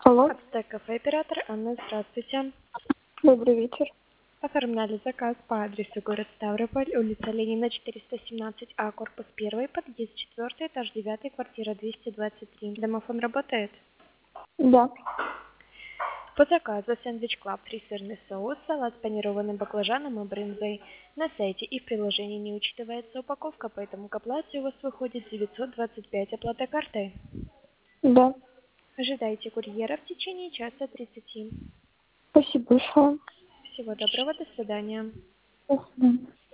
Алло, Ацтек кафе оператор Анна, здравствуйте. добрый вечер. Оформляли заказ по адресу город Ставрополь, улица Ленина, 417А, корпус 1, подъезд 4, этаж 9, квартира 223. Домофон работает? Да. По заказу сэндвич Клаб, 3 сырный соус, салат с панированным баклажаном и брынзой. На сайте и в приложении не учитывается упаковка, поэтому к оплате у вас выходит 925, оплата картой. Да. Ожидайте курьера в течение часа 30. Спасибо большое. Всего доброго, до свидания. До свидания.